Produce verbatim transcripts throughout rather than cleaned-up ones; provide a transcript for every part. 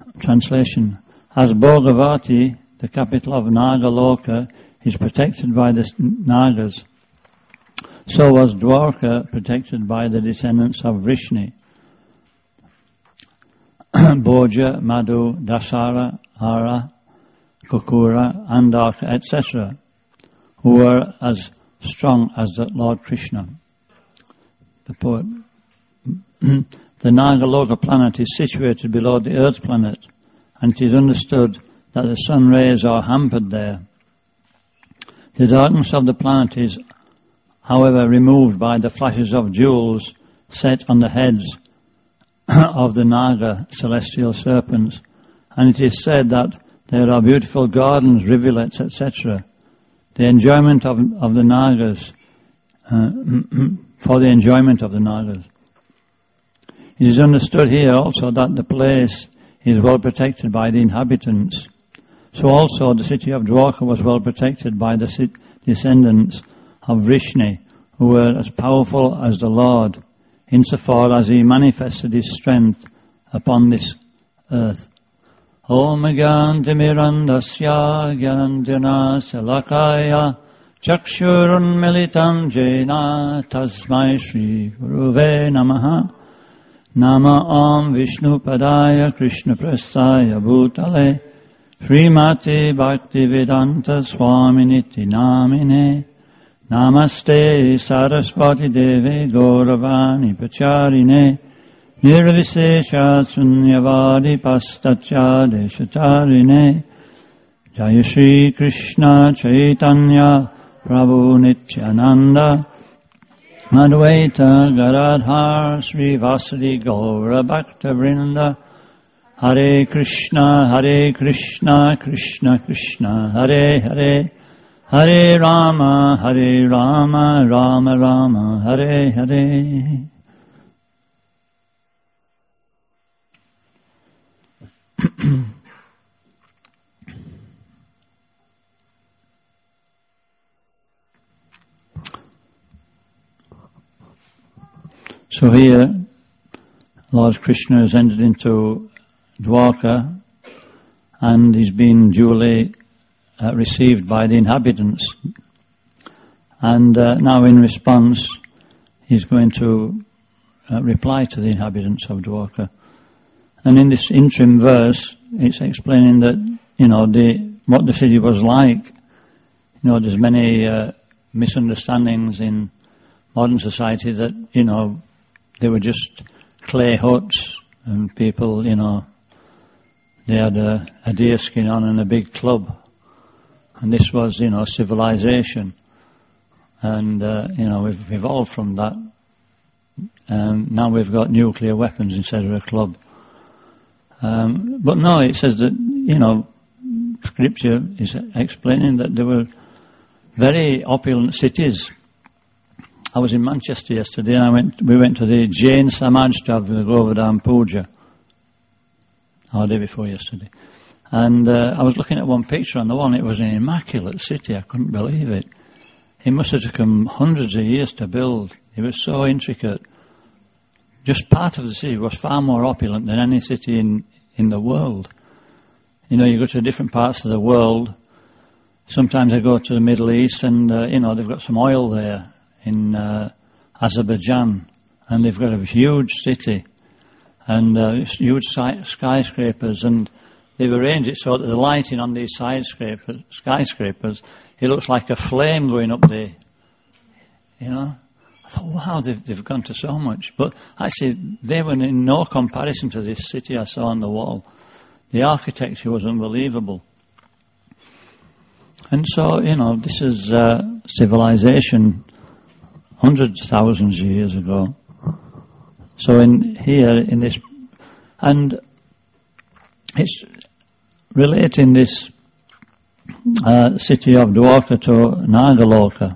translation. As Bhogavati, the capital of Nagaloka, is protected by the Nagas, so was Dwarka protected by the descendants of Vrishni. Bhoja, Madhu, Dasara, Ara, Kukura, Andaka, et cetera, who were as strong as the Lord Krishna. The poet. The Nagaloka planet is situated below the Earth planet, and it is understood that the sun rays are hampered there. The darkness of the planet is, however, removed by the flashes of jewels set on the heads of the Naga celestial serpents, and it is said that there are beautiful gardens, rivulets, et cetera. The enjoyment of, of the Nagas, uh, for the enjoyment of the Nagas. It is understood here also that the place is well protected by the inhabitants. So also the city of Dwarka was well protected by the sit- descendants of Vrishni, who were as powerful as the Lord, insofar as he manifested his strength upon this earth. Om Gyantimirandasya Gyanandjana Salakaya Chakshurun Militam Jena Tasmai Shri Guruve Namaha Nama Om Vishnu Padaya Krishna Prasaya Bhutale Srimati Bhaktivedanta Swaminiti Namine Namaste Saraswati Deve Gauravani Pacharine Nirvisesha Sunyavadi Pastacha Deshatarine Jaya Shri Krishna Chaitanya Prabhu Nityananda Advaita Garadhar Sri Vasadi Gaura Bhakta Vrinda Hare Krishna Hare Krishna Krishna Krishna Hare Hare Hare Rama Hare Rama Rama Rama Hare Hare. So here, Lord Krishna has entered into Dwarka and he's been duly uh, received by the inhabitants. And uh, now in response, he's going to uh, reply to the inhabitants of Dwarka. And in this interim verse, it's explaining that, you know, the what the city was like. You know, there's many uh, misunderstandings in modern society that, you know, they were just clay huts and people, you know, they had a, a deer skin on and a big club. And this was, you know, civilization. And, uh, you know, we've evolved from that. And now we've got nuclear weapons instead of a club. Um, but no, it says that, you know, Scripture is explaining that there were very opulent cities. I was in Manchester yesterday and I went, we went to the Jain Samaj to have the Govardhan Puja. Oh, the day before yesterday. And uh, I was looking at one picture on the wall and it was an immaculate city. I couldn't believe it. It must have taken hundreds of years to build. It was so intricate. Just part of the city was far more opulent than any city in, in the world. You know, you go to different parts of the world. Sometimes I go to the Middle East and, uh, you know, they've got some oil there in uh, Azerbaijan. And they've got a huge city and uh, huge skyscrapers. And they've arranged it so that the lighting on these skyscrapers, skyscrapers, it looks like a flame going up there. You know? I thought, wow, they've, they've gone to so much. But actually, they were in no comparison to this city I saw on the wall. The architecture was unbelievable. And so, you know, this is uh, civilization hundreds of thousands of years ago. So in here, in this, and it's relating this uh, city of Dwarka to Nagaloka.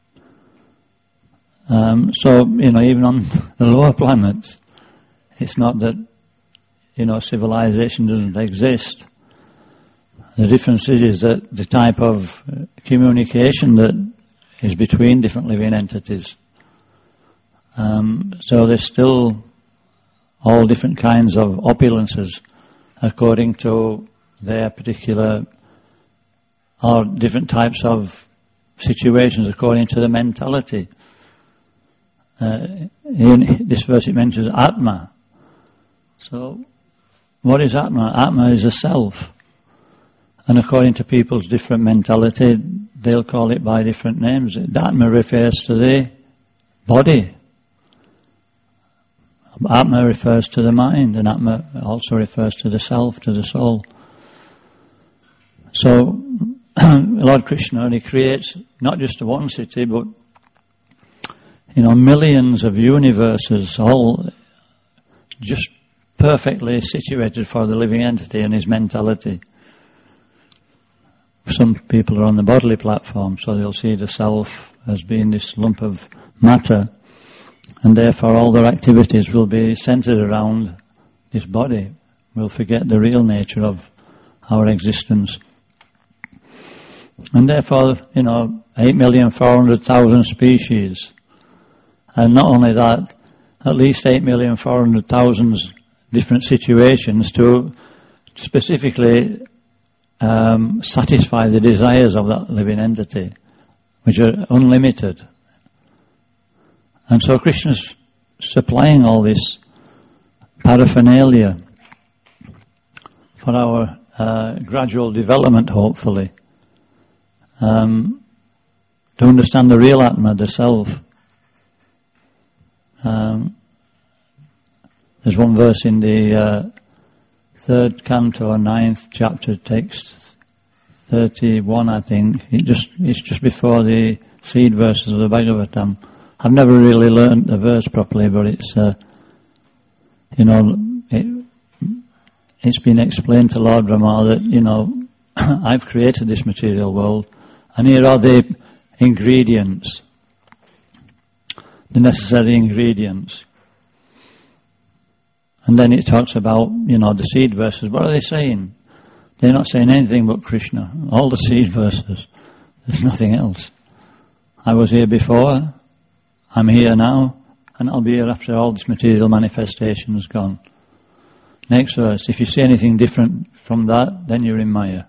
Um, so, you know, even on the lower planets, it's not that, you know, civilization doesn't exist. The difference is that the type of communication that is between different living entities. Um, so there's still all different kinds of opulences according to their particular or different types of situations according to the mentality. Uh, in this verse it mentions Atma. So, what is Atma? Atma is a self. And according to people's different mentality, they'll call it by different names. Atma refers to the body. Atma refers to the mind, and Atma also refers to the self, to the soul. So, Lord Krishna, he creates not just one city, but, you know, millions of universes, all just perfectly situated for the living entity and his mentality. Some people are on the bodily platform, so they'll see the self as being this lump of matter, and therefore all their activities will be centered around this body. We'll forget the real nature of our existence. And therefore, you know, eight million four hundred thousand species. And not only that, at least eight million four hundred thousand different situations to specifically um, satisfy the desires of that living entity, which are unlimited. And so Krishna's supplying all this paraphernalia for our uh, gradual development, hopefully, um, to understand the real Atma, the self. Um, there's one verse in the uh, third canto or ninth chapter, text thirty-one, I think. It just it's just before the seed verses of the Bhagavatam. I've never really learned the verse properly, but it's uh, you know it, it's been explained to Lord Brahma that, you know, I've created this material world, and here are the ingredients, the necessary ingredients. And then it talks about, you know, the seed verses. What are they saying? They're not saying anything but Krishna. All the seed verses. There's nothing else. I was here before, I'm here now, and I'll be here after all this material manifestation has gone. Next verse. If you see anything different from that, then you're in Maya.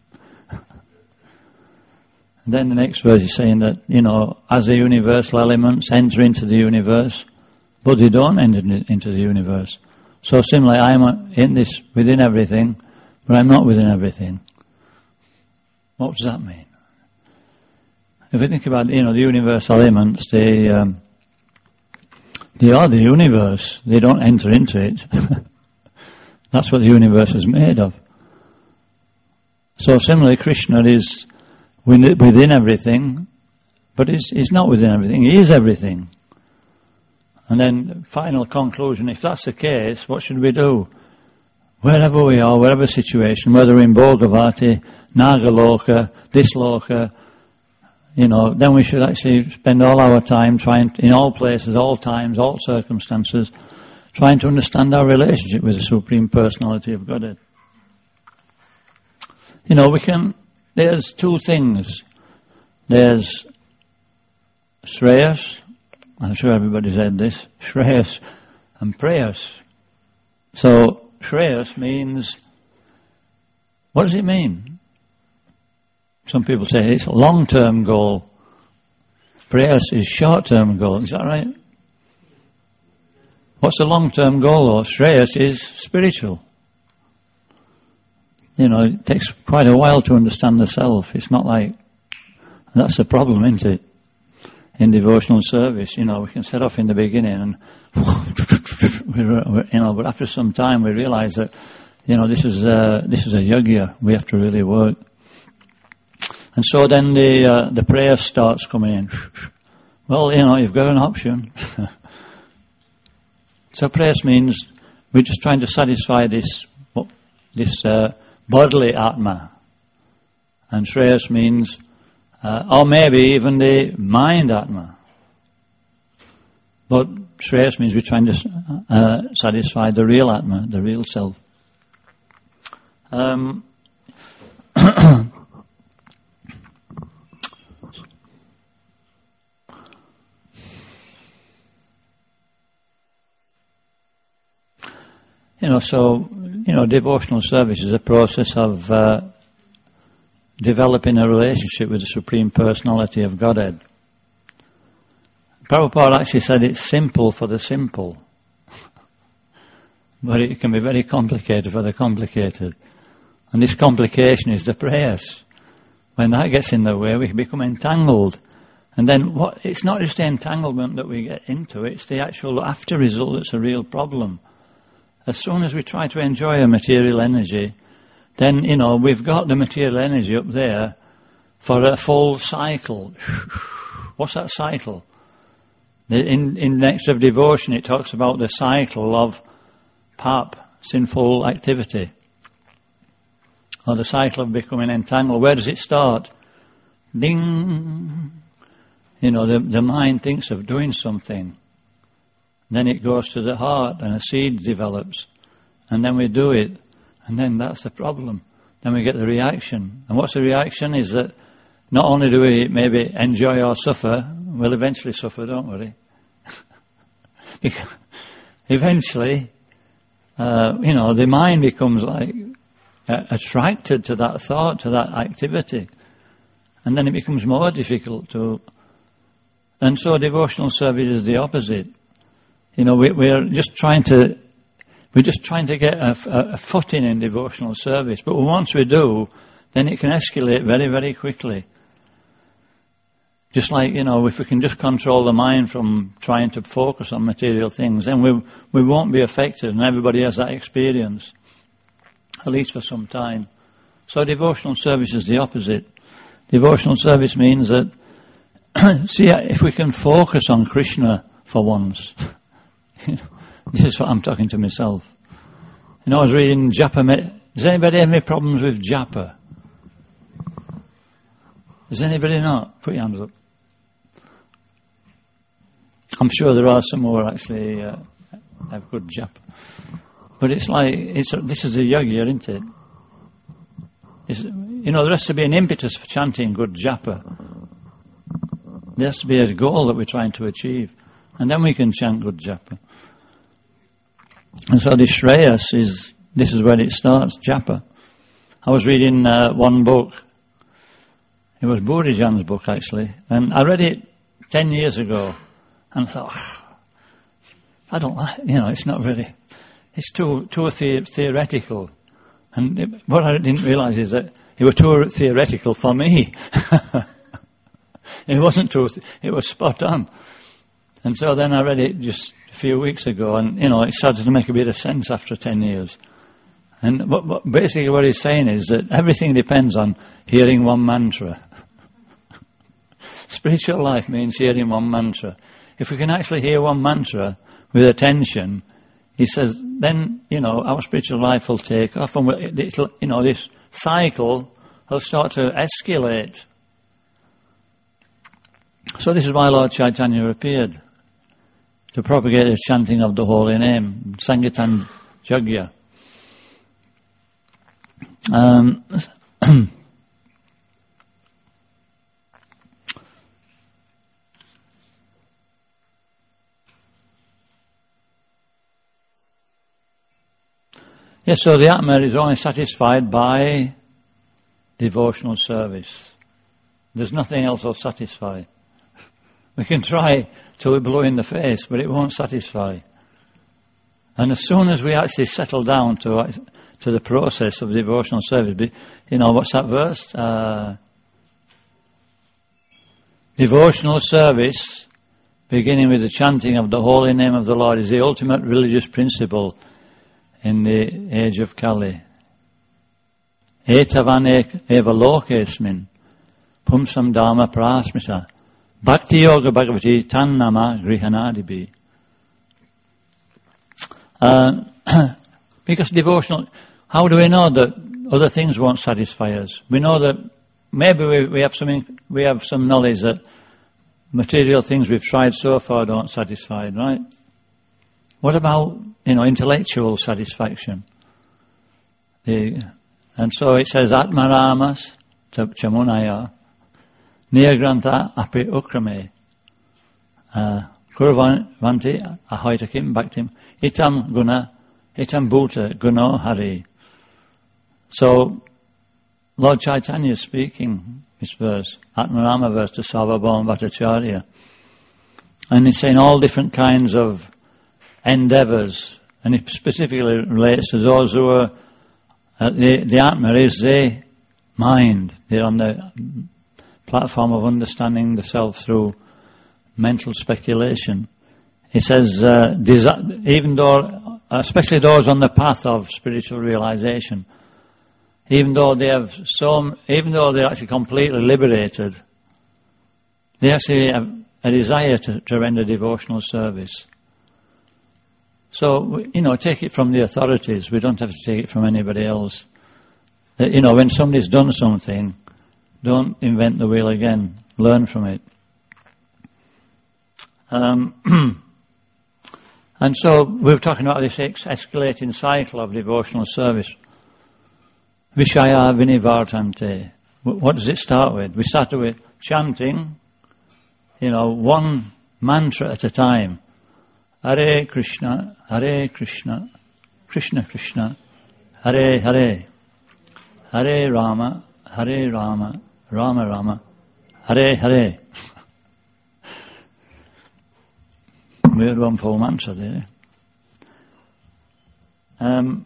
And then the next verse is saying that, you know, as the universal elements enter into the universe, but they don't enter into the universe. So similarly, I'm in this, within everything, but I'm not within everything. What does that mean? If we think about, you know, the universal elements, they, um, they are the universe. They don't enter into it. That's what the universe is made of. So similarly, Krishna is within everything, but he's, he's not within everything. He is everything. And then, final conclusion, if that's the case, what should we do? Wherever we are, whatever situation, whether we're in Bhogavati, Nagaloka, this Loka, you know, then we should actually spend all our time trying, in all places, all times, all circumstances, trying to understand our relationship with the Supreme Personality of Godhead. You know, we can, there's two things. There's Shreyas, I'm sure everybody's heard this, Shreyas and Prayas. So, Shreyas means, what does it mean? Some people say it's a long-term goal. Prayas is short-term goal, is that right? What's the long-term goal? Or Shreyas is spiritual. You know, it takes quite a while to understand the self. It's not like, that's the problem, isn't it? In devotional service, you know, we can set off in the beginning and, you know, but after some time we realize that, you know, this is a, this is a yajna. We have to really work. And so then the, uh, the prayer starts coming in. Well, you know, you've got an option. So prayers means we're just trying to satisfy this, this, uh, bodily Atma. And Shreyas means, Uh, or maybe even the mind Atma. But Shreyas means we're trying to uh, satisfy the real Atma, the real self. Um, you know, so you know, devotional service is a process of uh, developing a relationship with the Supreme Personality of Godhead. Prabhupada actually said it's simple for the simple. But it can be very complicated for the complicated. And this complication is the prayers. When that gets in the way, we become entangled. And then what? It's not just the entanglement that we get into, it's the actual after result that's a real problem. As soon as we try to enjoy a material energy, then, you know, we've got the material energy up there for a full cycle. What's that cycle? In, in Nectar of Devotion, it talks about the cycle of pap, sinful activity, or the cycle of becoming entangled. Where does it start? Ding! You know, the, the mind thinks of doing something. Then it goes to the heart and a seed develops. And then we do it. And then that's the problem. Then we get the reaction. And what's the reaction is that not only do we maybe enjoy or suffer, we'll eventually suffer, don't worry. Because eventually, uh, you know, the mind becomes like uh, attracted to that thought, to that activity. And then it becomes more difficult to... And so devotional service is the opposite. You know, we, we're just trying to... We're just trying to get a, a, a footing in devotional service. But once we do, then it can escalate very, very quickly. Just like, you know, if we can just control the mind from trying to focus on material things, then we we won't be affected, and everybody has that experience, at least for some time. So devotional service is the opposite. Devotional service means that, see, if we can focus on Krishna for once, you know, this is what I'm talking to myself. You know, I was reading Japa. Does anybody have any problems with Japa? Does anybody not? Put your hands up. I'm sure there are some who actually uh, have good japa. But it's like, it's a, this is a yoga, isn't it? It's, you know, there has to be an impetus for chanting good japa. There has to be a goal that we're trying to achieve. And then we can chant good japa. And so this Shreyas is, this is where it starts, japa. I was reading uh, one book. It was Burijan's book, actually. And I read it ten years ago. And thought, oh, I don't like, you know, it's not really, it's too too the- theoretical. And it, what I didn't realise is that it was too theoretical for me. It wasn't too, th- it was spot on. And so then I read it just a few weeks ago, and, you know, it started to make a bit of sense after ten years. And what, what, basically what he's saying is that everything depends on hearing one mantra. Spiritual life means hearing one mantra. If we can actually hear one mantra with attention, he says, then, you know, our spiritual life will take off, and we'll, it'll, you know, this cycle will start to escalate. So this is why Lord Chaitanya appeared, to propagate the chanting of the holy name, Sankirtan Jagya. Um, Yes, so the Atma is only satisfied by devotional service. There's nothing else will satisfy. We can try till we blow in the face, but it won't satisfy. And as soon as we actually settle down to to the process of devotional service, you know, what's that verse? Uh, devotional service, beginning with the chanting of the holy name of the Lord, is the ultimate religious principle in the age of Kali. Etavan eva lokesmin pumsam dharma prasmita bhakti yoga bhagavati tannama grihanadibi. Uh, because devotional, how do we know that other things won't satisfy us? We know that maybe we, we have some we have some knowledge that material things we've tried so far don't satisfy, right? What about, you know, intellectual satisfaction? The, and so it says, Atmaramas chamunaya niyagrantha api ukrame kurvanti ahoitakim bhaktim itam guna Hitam Bhuta Guno Hari. So, Lord Chaitanya is speaking this verse, Atmarama verse to Sarvabhauma Bhattacharya. And he's saying all different kinds of endeavours, and it specifically relates to those who are, uh, the, the Atma is the mind. They're on the platform of understanding the self through mental speculation. He says, uh, desi- even though, especially those on the path of spiritual realization, even though they have so, even though they're actually completely liberated, they actually have a desire to, to render devotional service. So, you know, take it from the authorities. We don't have to take it from anybody else. Uh, you know, when somebody's done something, don't invent the wheel again. Learn from it. Um, and so we're talking about this ex- escalating cycle of devotional service. Vishaya Vinivartante. What does it start with? We started with chanting, you know, one mantra at a time. Hare Krishna, Hare Krishna, Krishna Krishna, Hare Hare, Hare Rama, Hare Rama, Rama Rama, Hare Hare. We had one full mantra there. Um,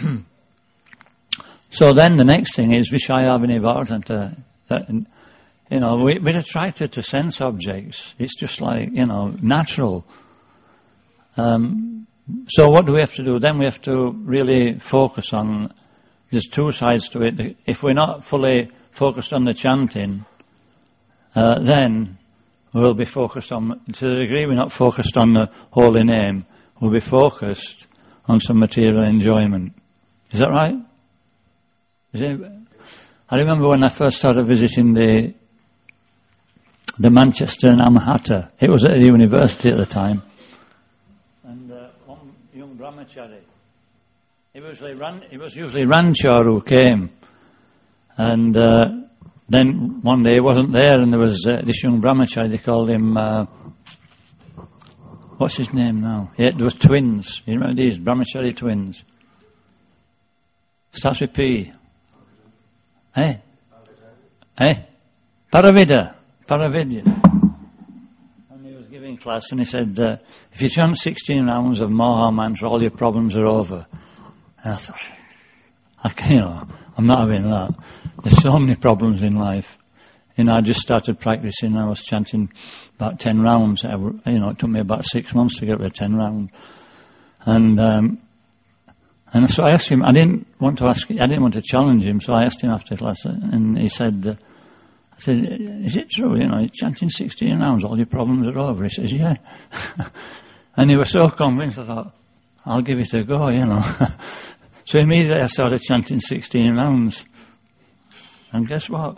so then the next thing is Vishaya Vinivartanta. You know, we, we're attracted to sense objects. It's just like, you know, natural. Um, so what do we have to do? Then we have to really focus on, there's two sides to it. If we're not fully focused on the chanting, uh, then we'll be focused on, to the degree we're not focused on the holy name, we'll be focused on some material enjoyment. Is that right? Is it? I remember when I first started visiting the the Manchester Namahata. It was at the university at the time. And uh, one young brahmachari, it was usually, ran, it was usually Ranchar who came. And uh, then one day he wasn't there, and there was uh, this young brahmachari, they called him, uh, what's his name now? Yeah, there was twins. You remember these brahmachari twins? Starts with P. Eh? Eh? Paravida. Paravidya. And he was giving class, and he said, uh, if you chant sixteen rounds of Maha Mantra, all your problems are over. And I thought, I can't, you know, I'm not having that. There's so many problems in life. You know, I just started practicing, I was chanting about ten rounds. I, you know, it took me about six months to get to ten rounds. And, um, and so I asked him, I didn't want to ask, I didn't want to challenge him, so I asked him after class, and he said, uh, I said, is it true, you know, chanting sixteen rounds, all your problems are over? He says, yeah. And he was so convinced, I thought, I'll give it a go, you know. So immediately I started chanting sixteen rounds. And guess what?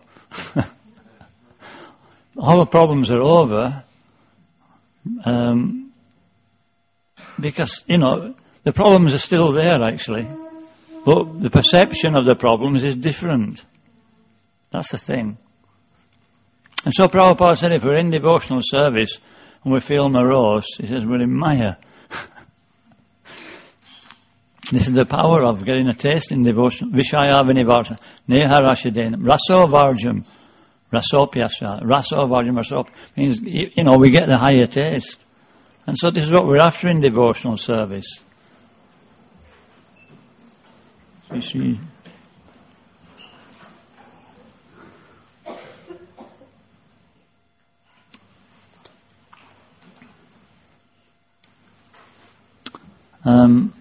All the problems are over. Um, because, you know, the problems are still there, actually. But the perception of the problems is different. That's the thing. And so Prabhupada said, if we're in devotional service and we feel morose, he says, we're in Maya. This is the power of getting a taste in devotion. Vishaya Vinivarta, Neha Rashidenam, Raso Varjam, Rasopyasa, Raso Varjam, Rasop, means, you know, we get the higher taste. And so this is what we're after in devotional service. So you see. Um,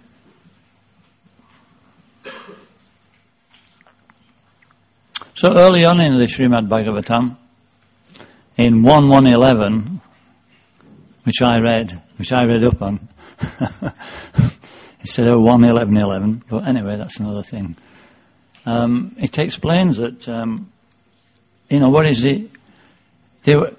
so early on in the Srimad Bhagavatam, in one one eleven, which I read, which I read up on, instead of one eleven eleven, but anyway, that's another thing. Um, it explains that, um, you know, what is it? They were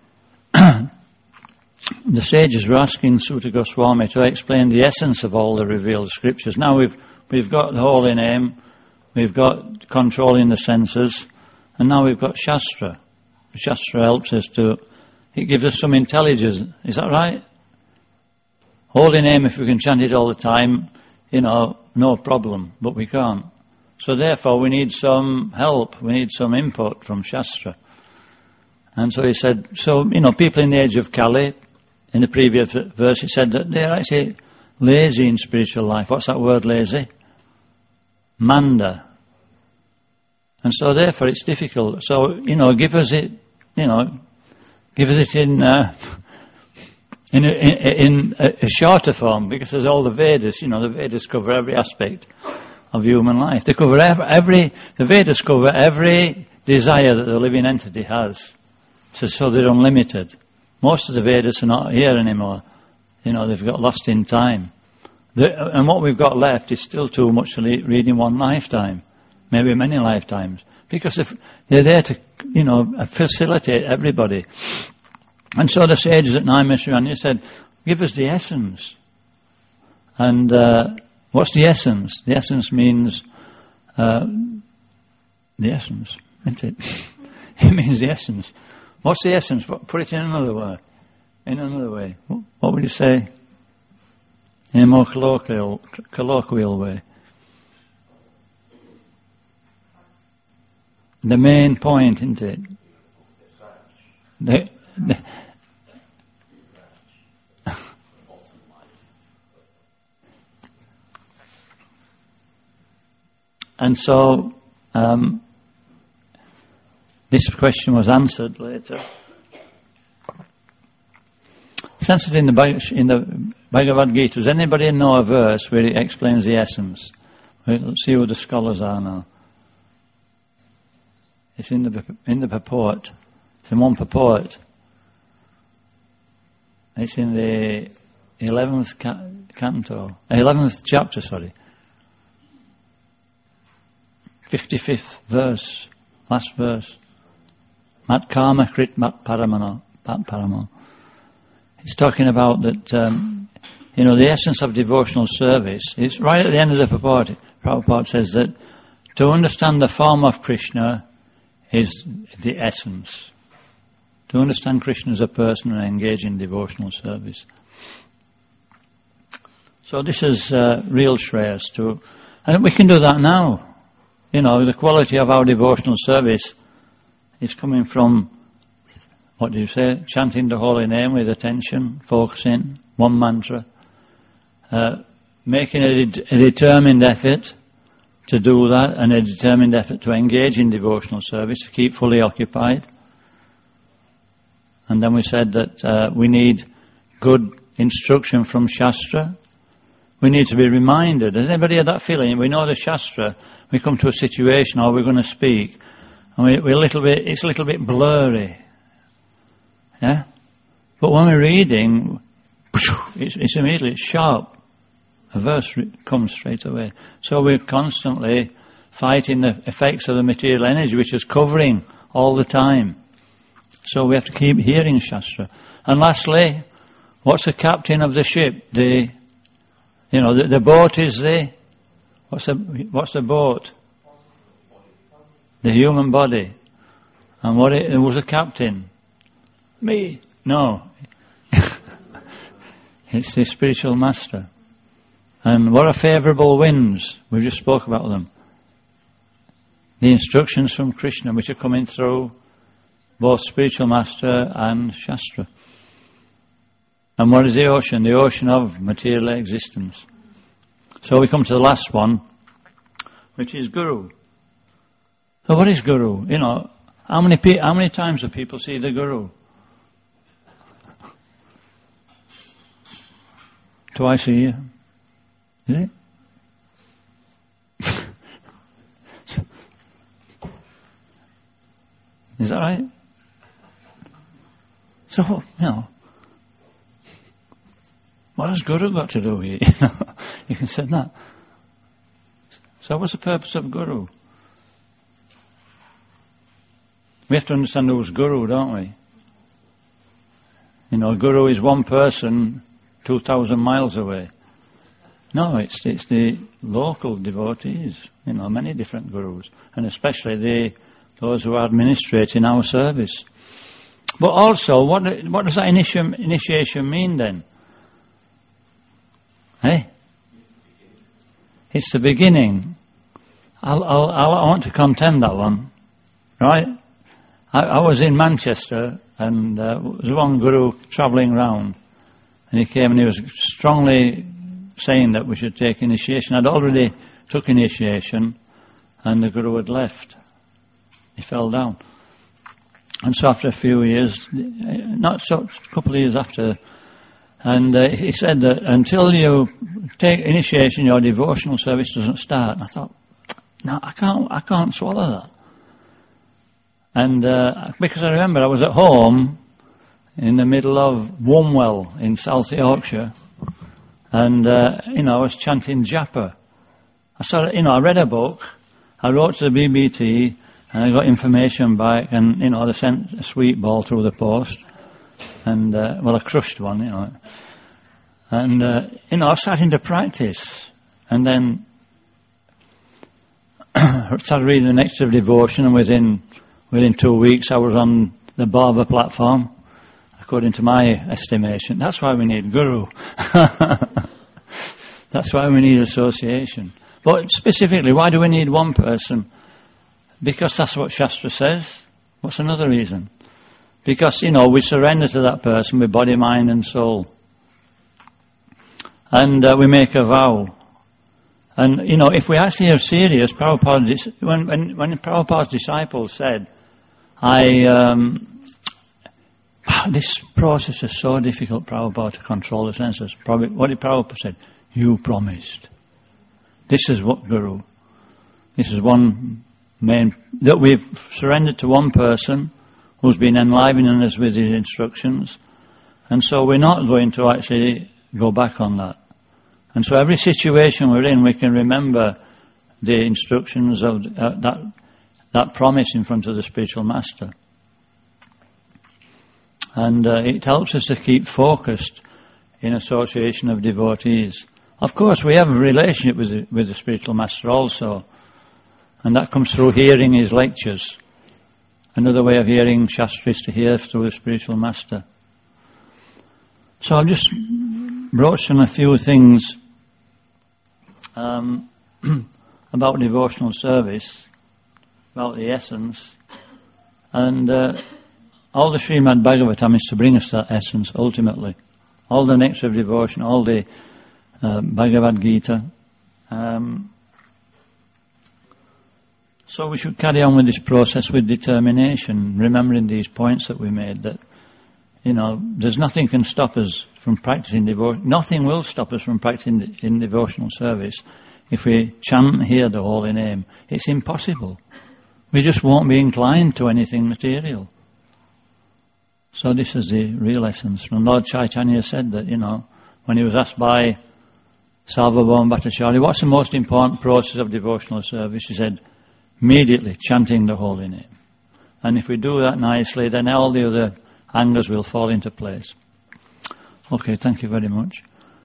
the sages were asking Sutta Goswami to explain the essence of all the revealed scriptures. Now we've we've got the holy name, we've got controlling the senses, and now we've got Shastra. Shastra helps us to, it gives us some intelligence. Is that right? Holy name, if we can chant it all the time, you know, no problem, but we can't. So therefore we need some help, we need some input from Shastra. And so he said, so, you know, people in the age of Kali, in the previous verse, he said that they're actually lazy in spiritual life. What's that word, lazy? Manda. And so therefore it's difficult. So, you know, give us it, you know, give us it in, uh, in, a, in a shorter form, because there's all the Vedas, you know, the Vedas cover every aspect of human life. They cover every, every the Vedas cover every desire that the living entity has. So, so they're unlimited. Most of the Vedas are not here anymore. You know, they've got lost in time. The, and what we've got left is still too much to read in one lifetime. Maybe many lifetimes. Because if they're there to, you know, facilitate everybody. And so the sages at Naimisharanya said, give us the essence. And uh, what's the essence? The essence means uh, the essence, isn't it? It means the essence. What's the essence? Put it in another way. In another way. What would you say? In a more colloquial, colloquial way. The main point, isn't it? The, the and so um, this question was answered later. It's answered in the, in the Bhagavad Gita. Does anybody know a verse where it explains the essence? Let's see who the scholars are now. It's in the in the purport. It's in one purport. It's in the eleventh ca- canto, eleventh chapter. Sorry, fifty-fifth verse, last verse. Mat karma krit mat paramano, mat paramo. It's talking about that. Um, you know, the essence of devotional service. It's right at the end of the purport. Prabhupada says that to understand the form of Krishna is the essence. To understand Krishna as a person and engage in devotional service. So this is uh, real shreyas too. And we can do that now. You know, the quality of our devotional service is coming from, what do you say, chanting the holy name with attention, focusing, one mantra, uh, making a, de- a determined effort to do that, and a determined effort to engage in devotional service, to keep fully occupied. And then we said that uh, we need good instruction from Shastra. We need to be reminded. Does anybody have that feeling? We know the Shastra, we come to a situation or we're going to speak, and we, we're a little bit, it's a little bit blurry. Yeah? But when we're reading, it's, it's immediately it's sharp. A verse comes straight away. So we're constantly fighting the effects of the material energy, which is covering all the time. So we have to keep hearing Shastra. And lastly, what's the captain of the ship? The, you know, the, the boat is the, what's the, what's the boat? The human body. And what it, there was a captain. Me? No. It's the spiritual master. And what are favourable winds? We just spoke about them. The instructions from Krishna, which are coming through both spiritual master and Shastra. And what is the ocean? The ocean of material existence. So we come to the last one, which is Guru. So what is Guru? You know, how many pe- how many times do people see the Guru? Twice a year. Is it? Is that right? So, you know, what has Guru got to do here? You know, you can say that. So what's the purpose of Guru? We have to understand who's Guru, don't we? You know, Guru is one person two thousand miles away. No, it's it's the local devotees, you know, many different gurus, and especially the those who are administrating our service. But also, what what does that initiation, initiation mean then? Hey? It's the beginning. I'll, I'll, I'll, I want to contend that one, right? I, I was in Manchester, and uh, there was one guru travelling round, and he came and he was strongly saying that we should take initiation. I'd already took initiation, and the guru had left. He fell down. And so after a few years, not so, a couple of years after, and uh, he said that until you take initiation, your devotional service doesn't start. And I thought, no, I can't, I can't swallow that. And uh, because I remember I was at home in the middle of Womwell in South Yorkshire, and uh, you know I was chanting japa. I started, you know, I read a book, I wrote to the B B T, and I got information back, and you know they sent a sweet ball through the post, and uh, well, a crushed one, you know, and uh, you know I was starting to practice, and then I started reading the Nectar of Devotion, and within within two weeks I was on the Bhava platform, according to my estimation. That's why we need guru. That's why we need association. But specifically, why do we need one person? Because that's what Shastra says. What's another reason? Because, you know, we surrender to that person with body, mind and soul. And uh, we make a vow. And, you know, if we actually are serious, Prabhupada, when, when, when Prabhupada's disciples said, I, um, this process is so difficult, Prabhupada, to control the senses. What did Prabhupada say? You promised. This is what Guru. This is one main, that we've surrendered to one person who's been enlivening us with his instructions. And so we're not going to actually go back on that. And so every situation we're in, we can remember the instructions of uh, that that promise in front of the spiritual master. And uh, it helps us to keep focused in association of devotees. Of course, we have a relationship with the, with the spiritual master also, and that comes through hearing his lectures. Another way of hearing Shastra is to hear through the spiritual master. So I've just broached on a few things um, about devotional service, about the essence, and uh, all the Srimad Bhagavatam is to bring us that essence ultimately. All the Nectar of Devotion, all the uh, Bhagavad Gita. Um, so we should carry on with this process with determination, remembering these points that we made, that, you know, there's nothing can stop us from practicing devotion. Nothing will stop us from practicing in devotional service if we chant and hear the holy name. It's impossible. We just won't be inclined to anything material. So this is the real essence. And Lord Chaitanya said that, you know, when he was asked by Sarvabhauma Bhattacharya, what's the most important process of devotional service? He said, immediately chanting the holy name. And if we do that nicely, then all the other angles will fall into place. Okay, thank you very much.